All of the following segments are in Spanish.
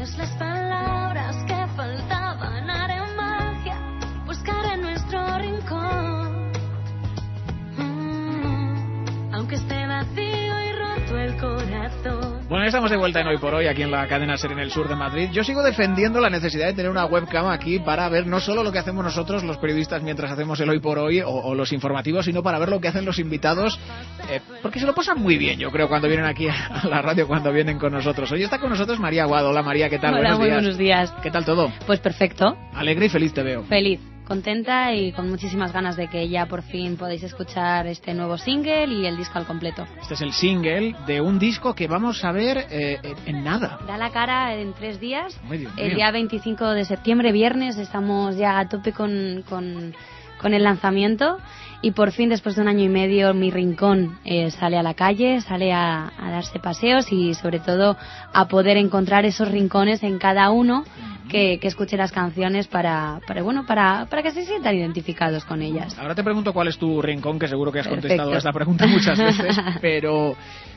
todas las palabras que faltaban haré magia, buscaré nuestro rincón. Aunque esté vacío y roto el corazón. Bueno, ya estamos de vuelta en Hoy por Hoy, aquí en la cadena SER en el sur de Madrid. Yo sigo defendiendo la necesidad de tener una webcam aquí para ver no solo lo que hacemos nosotros, los periodistas, mientras hacemos el Hoy por Hoy o los informativos, sino para ver lo que hacen los invitados, porque se lo pasan muy bien, yo creo, cuando vienen aquí a la radio, cuando vienen con nosotros. Hoy está con nosotros María Aguado. Hola María, ¿qué tal? Hola, muy buenos días. ¿Qué tal todo? Pues perfecto. Alegre y feliz te veo. Feliz. Contenta y con muchísimas ganas de que ya por fin podáis escuchar este nuevo single y el disco al completo. Este es el single de un disco que vamos a ver en nada. Da la cara en 3 días. Ay, Dios mío. El día 25 de septiembre, viernes, estamos ya a tope con el lanzamiento y por fin, después de 1 año y medio, Mi Rincón sale a la calle, sale a darse paseos y sobre todo a poder encontrar esos rincones en cada uno que escuche las canciones para que se sientan identificados con ellas. Ahora te pregunto cuál es tu rincón, que seguro que has contestado a esta pregunta muchas veces, pero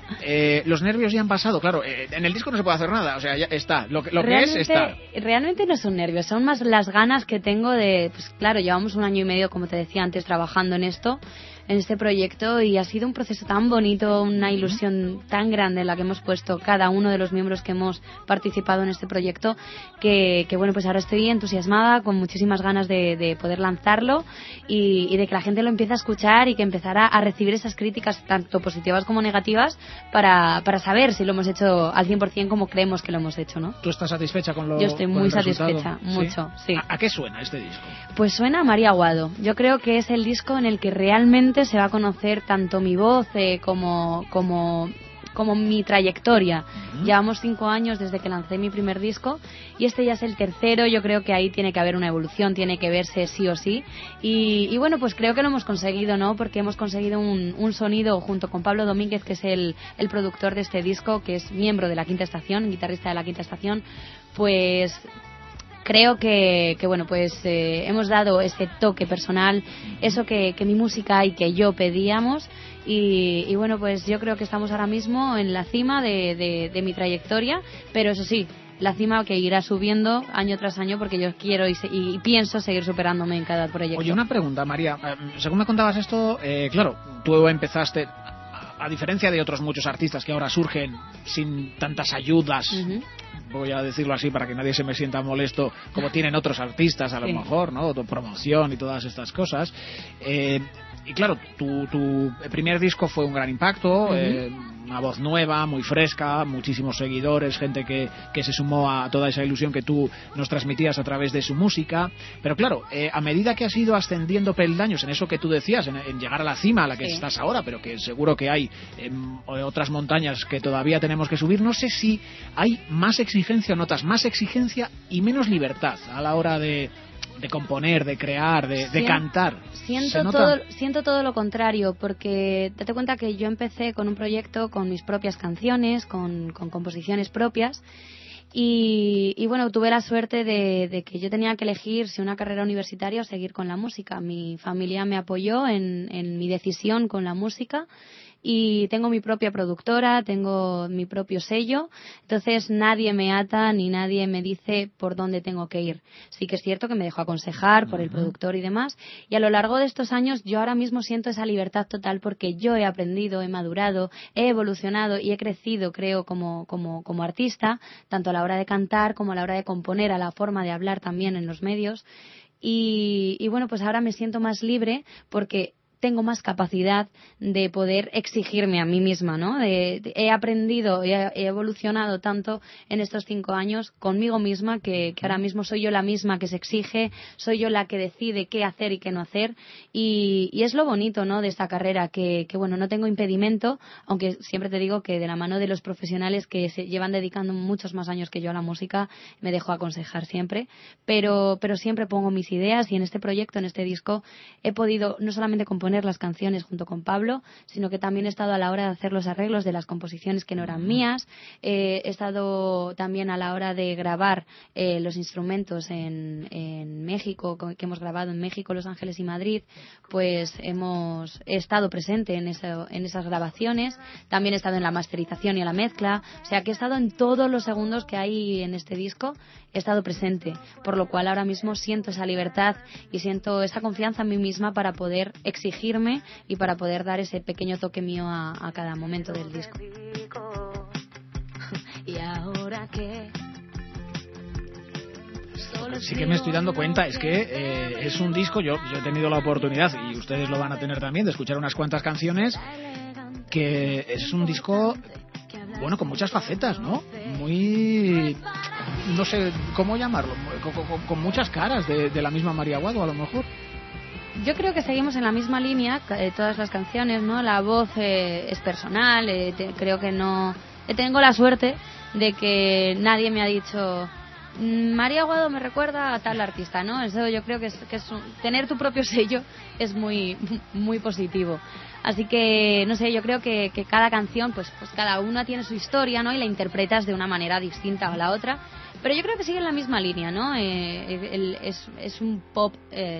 los nervios ya han pasado, claro, en el disco no se puede hacer nada, o sea, ya está, lo que es, está. Realmente no son nervios, son más las ganas que tengo de, pues claro, llevamos 1 año y medio, como te decía antes, trabajando en este proyecto y ha sido un proceso tan bonito, una ilusión tan grande en la que hemos puesto cada uno de los miembros que hemos participado en este proyecto que bueno, pues ahora estoy entusiasmada, con muchísimas ganas de poder lanzarlo y de que la gente lo empiece a escuchar y que empezara a recibir esas críticas tanto positivas como negativas para saber si lo hemos hecho al 100% como creemos que lo hemos hecho, ¿no? ¿Tú estás satisfecha con lo Yo estoy muy satisfecha, ¿Sí? mucho, sí. ¿A qué suena este disco? Pues suena a María Aguado. Yo creo que es el disco en el que realmente se va a conocer tanto mi voz como mi trayectoria. Llevamos 5 años desde que lancé mi primer disco y este ya es el tercero. Yo creo que ahí tiene que haber una evolución, tiene que verse sí o sí y bueno, pues creo que lo hemos conseguido, ¿no? Porque hemos conseguido un sonido junto con Pablo Domínguez, que es el productor de este disco, que es miembro de La Quinta Estación, guitarrista de La Quinta Estación. Pues creo que bueno, pues hemos dado ese toque personal, eso que mi música y que yo pedíamos y bueno, pues yo creo que estamos ahora mismo en la cima de mi trayectoria, pero eso sí, la cima que irá subiendo año tras año porque yo quiero y pienso seguir superándome en cada proyecto. Oye, una pregunta, María, según me contabas esto, claro, tú empezaste, a diferencia de otros muchos artistas que ahora surgen sin tantas ayudas, voy a decirlo así para que nadie se me sienta molesto, como tienen otros artistas a lo mejor, ¿no? Promoción y todas estas cosas. Y claro, tu primer disco fue un gran impacto, una voz nueva, muy fresca, muchísimos seguidores, gente que se sumó a toda esa ilusión que tú nos transmitías a través de su música. Pero claro, a medida que has ido ascendiendo peldaños en eso que tú decías, en llegar a la cima a la que estás ahora, pero que seguro que hay otras montañas que todavía tenemos que subir, no sé si hay más exigencia o notas más exigencia y menos libertad a la hora de componer, de crear, de cantar. Siento todo lo contrario, porque date cuenta que yo empecé con un proyecto con mis propias canciones, con composiciones propias. Y bueno, tuve la suerte de que yo tenía que elegir si una carrera universitaria o seguir con la música. Mi familia me apoyó en mi decisión con la música y tengo mi propia productora, tengo mi propio sello, entonces nadie me ata ni nadie me dice por dónde tengo que ir. Sí que es cierto que me dejo aconsejar por el productor y demás, y a lo largo de estos años yo ahora mismo siento esa libertad total porque yo he aprendido, he madurado, he evolucionado y he crecido, creo, como artista, tanto a la hora de cantar como a la hora de componer, a la forma de hablar también en los medios. Y bueno, pues ahora me siento más libre porque tengo más capacidad de poder exigirme a mí misma, ¿no? He aprendido, he evolucionado tanto en estos 5 años conmigo misma que ahora mismo soy yo la misma que se exige, soy yo la que decide qué hacer y qué no hacer y es lo bonito, ¿no? De esta carrera que bueno, no tengo impedimento, aunque siempre te digo que de la mano de los profesionales que se llevan dedicando muchos más años que yo a la música me dejo aconsejar siempre, pero siempre pongo mis ideas y en este proyecto, en este disco he podido no solamente componer componer las canciones junto con Pablo, sino que también he estado a la hora de hacer los arreglos de las composiciones que no eran mías. He estado también a la hora de grabar los instrumentos en México, que hemos grabado en México, Los Ángeles y Madrid. Pues he estado presente en esas grabaciones. También he estado en la masterización y en la mezcla. O sea, que he estado en todos los segundos que hay en este disco. He estado presente, por lo cual ahora mismo siento esa libertad y siento esa confianza en mí misma para poder exigirme y para poder dar ese pequeño toque mío a cada momento del disco. ¿Y ahora qué? Sí que me estoy dando cuenta, es que es un disco, yo he tenido la oportunidad, y ustedes lo van a tener también, de escuchar unas cuantas canciones, que es un disco, bueno, con muchas facetas, ¿no? Muy, no sé cómo llamarlo, con muchas caras de la misma María Aguado, a lo mejor. Yo creo que seguimos en la misma línea, todas las canciones, ¿no? La voz es personal, creo que no... Tengo la suerte de que nadie me ha dicho... María Aguado me recuerda a tal artista, ¿no? Eso yo creo que tener tu propio sello es muy muy positivo. Así que, no sé, yo creo que cada canción, pues cada una tiene su historia, ¿no? Y la interpretas de una manera distinta a la otra. Pero yo creo que sigue en la misma línea, ¿no? Es un pop,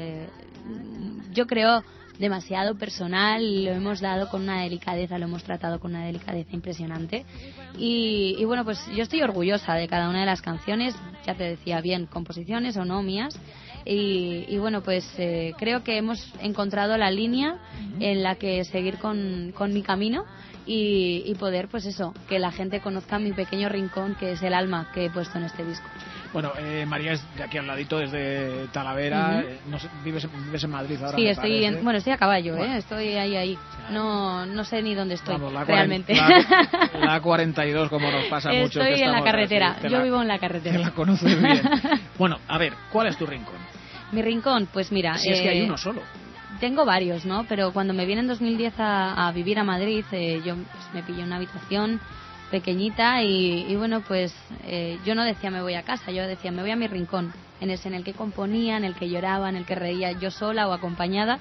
yo creo, demasiado personal, lo hemos dado con una delicadeza, lo hemos tratado con una delicadeza impresionante y bueno, pues yo estoy orgullosa de cada una de las canciones, ya te decía, bien composiciones o no mías, y bueno, pues creo que hemos encontrado la línea en la que seguir con mi camino y poder, pues eso, que la gente conozca mi pequeño rincón, que es el alma que he puesto en este disco. Bueno, María es de aquí al ladito, desde Talavera. No sé, ¿vives en Madrid ahora? Sí, estoy a caballo, bueno. Estoy ahí. No sé ni dónde estoy, vamos, realmente. La 42, como nos pasa mucho. Estoy en la carretera, yo vivo en la carretera. Te la conoces bien. Bueno, a ver, ¿cuál es tu rincón? Mi rincón, pues mira... Si es que hay uno solo. Tengo varios, ¿no? Pero cuando me vine en 2010 a vivir a Madrid, yo pues, me pillé una habitación pequeñita y bueno, pues yo no decía me voy a casa, yo decía me voy a mi rincón, en el que componía, en el que lloraba, en el que reía yo sola o acompañada.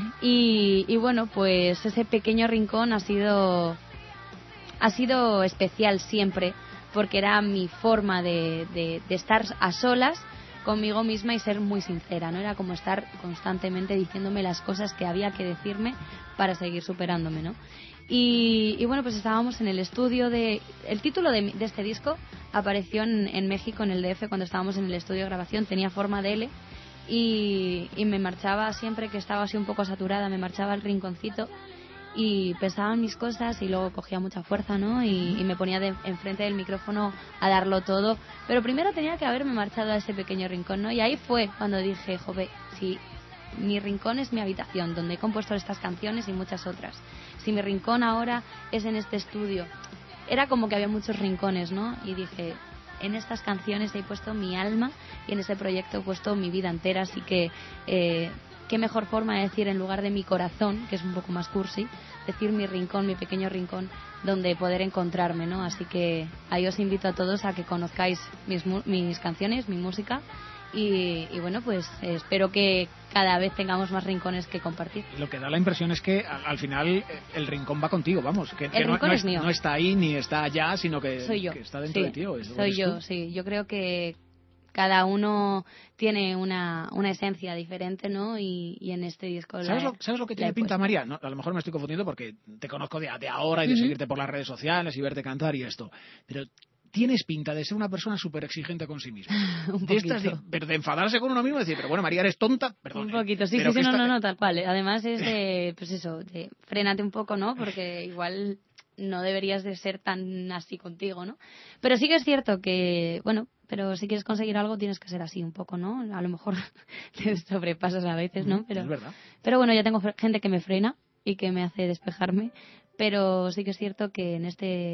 Y bueno, pues ese pequeño rincón ha sido especial siempre, porque era mi forma de estar a solas conmigo misma y ser muy sincera, ¿no? Era como estar constantemente diciéndome las cosas que había que decirme para seguir superándome, ¿no? Y bueno, pues estábamos en el estudio el título de este disco apareció en México, en el DF, cuando estábamos en el estudio de grabación, tenía forma de L y me marchaba siempre que estaba así un poco saturada, me marchaba al rinconcito y pensaba en mis cosas y luego cogía mucha fuerza, ¿no? Y me ponía enfrente del micrófono a darlo todo, pero primero tenía que haberme marchado a ese pequeño rincón, ¿no? Y ahí fue cuando dije, jope, sí, mi rincón es mi habitación, donde he compuesto estas canciones y muchas otras. Si mi rincón ahora es en este estudio, era como que había muchos rincones, ¿no? Y dije, en estas canciones he puesto mi alma y en este proyecto he puesto mi vida entera, así que qué mejor forma de decir, en lugar de mi corazón, que es un poco más cursi, decir mi rincón, mi pequeño rincón, donde poder encontrarme, ¿no? Así que ahí os invito a todos a que conozcáis mis canciones, mi música. Y bueno, pues espero que cada vez tengamos más rincones que compartir. Lo que da la impresión es que al final el rincón va contigo, vamos, que rincón es mío. No está ahí ni está allá, sino que, soy yo. Que está dentro de ti. Soy yo, sí. Yo creo que cada uno tiene una esencia diferente, ¿no? Y en este disco... ¿Sabes lo que tiene pinta, María? No, a lo mejor me estoy confundiendo porque te conozco de ahora y de seguirte por las redes sociales y verte cantar y esto, pero... Tienes pinta de ser una persona súper exigente con sí misma. Un poquito. Pero de enfadarse con uno mismo y decir, pero bueno, María, eres tonta. Perdón, un poquito, sí, no, tal cual. Además es de, pues eso, de frénate un poco, ¿no? Porque igual no deberías de ser tan así contigo, ¿no? Pero sí que es cierto que, bueno, pero si quieres conseguir algo tienes que ser así un poco, ¿no? A lo mejor te sobrepasas a veces, ¿no? Pero, es verdad. Pero bueno, ya tengo gente que me frena y que me hace despejarme. Pero sí que es cierto que en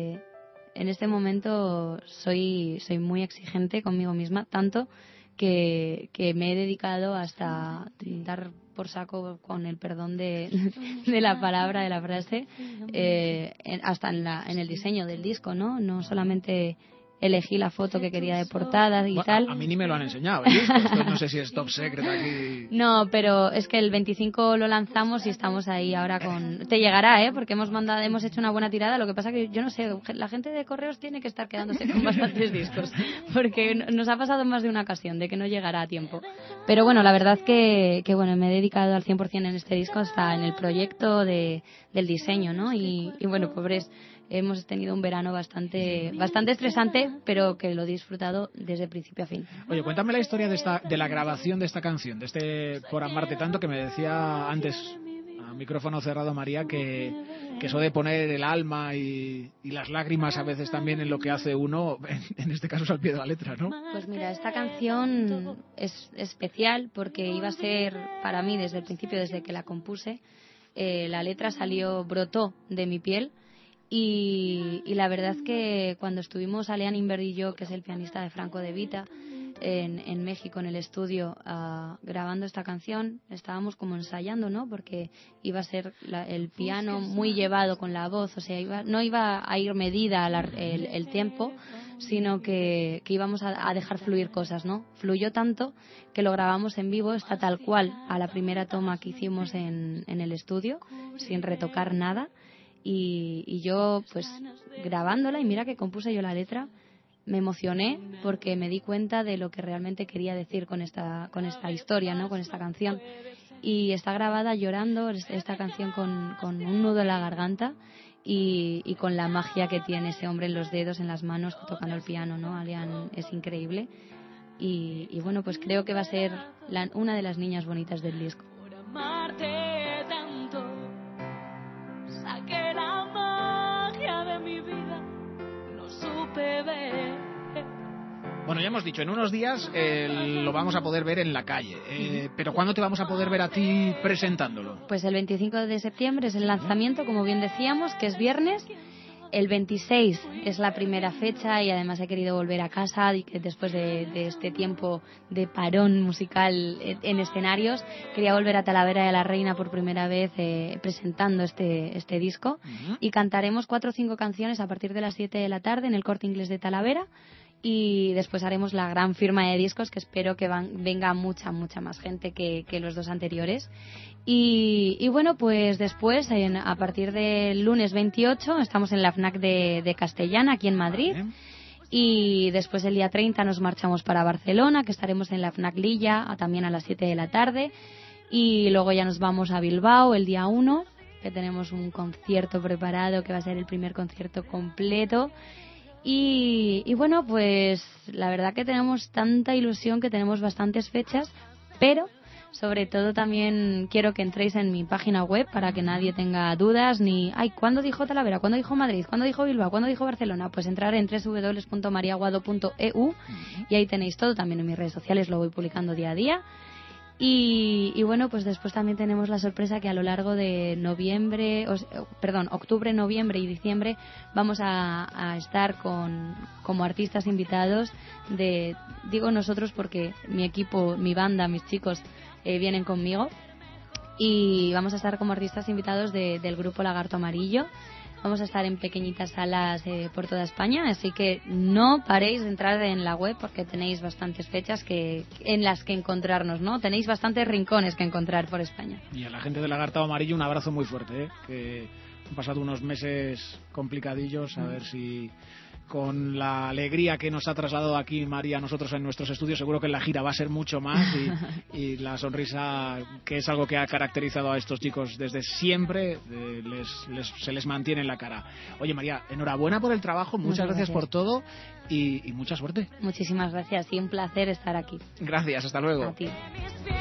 este momento soy muy exigente conmigo misma, tanto que me he dedicado hasta dar por saco, con el perdón de la palabra, de la frase, hasta en el diseño del disco, ¿no? No solamente elegí la foto que quería de portada y tal. A mí ni me lo han enseñado, ¿eh? Esto no sé si es top secret aquí. No, pero es que el 25 lo lanzamos y estamos ahí ahora con... Te llegará, ¿eh? Porque hemos hecho una buena tirada. Lo que pasa que yo no sé, la gente de correos tiene que estar quedándose con bastantes discos, porque nos ha pasado en más de una ocasión de que no llegará a tiempo. Pero bueno, la verdad que bueno, me he dedicado al 100% en este disco, hasta en el proyecto del diseño, ¿no? Y bueno, pobres, hemos tenido un verano bastante estresante, pero que lo he disfrutado desde principio a fin. Oye, cuéntame la historia de la grabación de esta canción, de este Por amarte tanto, que me decía antes, a micrófono cerrado, María, que eso de poner el alma y las lágrimas a veces también en lo que hace uno, en este caso es al pie de la letra, ¿no? Pues mira, esta canción es especial porque iba a ser, para mí, desde el principio, desde que la compuse, la letra brotó de mi piel. Y la verdad que cuando estuvimos Alean Inver y yo, que es el pianista de Franco De Vita, en México, en el estudio, grabando esta canción, estábamos como ensayando, ¿no? Porque iba a ser el piano muy llevado con la voz, o sea, no iba a ir medida el tiempo, sino que íbamos a dejar fluir cosas, ¿no? Fluyó tanto que lo grabamos en vivo, está tal cual a la primera toma que hicimos en el estudio, sin retocar nada. Y yo, pues, grabándola, y mira que compuse yo la letra, me emocioné porque me di cuenta de lo que realmente quería decir con esta historia, ¿no? Con esta canción. Y está grabada llorando esta canción con un nudo en la garganta y con la magia que tiene ese hombre en los dedos, en las manos, tocando el piano, ¿no? Alean es increíble. Y bueno, pues creo que va a ser una de las niñas bonitas del disco. Por amarte tanto, saqué la magia de mi vida, no supe ver. Bueno, ya hemos dicho, en unos días lo vamos a poder ver en la calle. Pero ¿cuándo te vamos a poder ver a ti presentándolo? Pues el 25 de septiembre es el lanzamiento, como bien decíamos, que es viernes. El 26 es la primera fecha y además he querido volver a casa y que después de este tiempo de parón musical en escenarios, quería volver a Talavera de la Reina por primera vez presentando este disco. Y cantaremos 4 o 5 canciones a partir de las 7 de la tarde en el Corte Inglés de Talavera. Y después haremos la gran firma de discos, que espero que venga mucha más gente que los 2 anteriores. Y bueno, pues después, a partir del lunes 28, estamos en la FNAC de Castellana, aquí en Madrid. Y después el día 30 nos marchamos para Barcelona, que estaremos en la FNAC Lilla, también a las 7 de la tarde. Y luego ya nos vamos a Bilbao el día 1, que tenemos un concierto preparado, que va a ser el primer concierto completo. Y bueno, pues la verdad que tenemos tanta ilusión, que tenemos bastantes fechas, pero sobre todo también quiero que entréis en mi página web para que nadie tenga dudas ni, ¿cuándo dijo Talavera? ¿Cuándo dijo Madrid? ¿Cuándo dijo Bilbao? ¿Cuándo dijo Barcelona? Pues entrar en www.mariaguado.eu y ahí tenéis todo. También en mis redes sociales lo voy publicando día a día. Y bueno, pues después también tenemos la sorpresa que a lo largo de octubre, noviembre y diciembre vamos a estar como artistas invitados digo nosotros porque mi equipo, mi banda, mis chicos vienen conmigo, y vamos a estar como artistas invitados del grupo Lagarto Amarillo. Vamos a estar en pequeñitas salas por toda España, así que no paréis de entrar en la web porque tenéis bastantes fechas en las que encontrarnos, ¿no? Tenéis bastantes rincones que encontrar por España. Y a la gente del Lagarto Amarillo un abrazo muy fuerte, que han pasado unos meses complicadillos, a ver si con la alegría que nos ha trasladado aquí María a nosotros en nuestros estudios, seguro que en la gira va a ser mucho más, y la sonrisa, que es algo que ha caracterizado a estos chicos desde siempre, se les mantiene en la cara. Oye, María, enhorabuena por el trabajo, muchas gracias por todo y mucha suerte. Muchísimas gracias y un placer estar aquí. Gracias, hasta luego. A ti.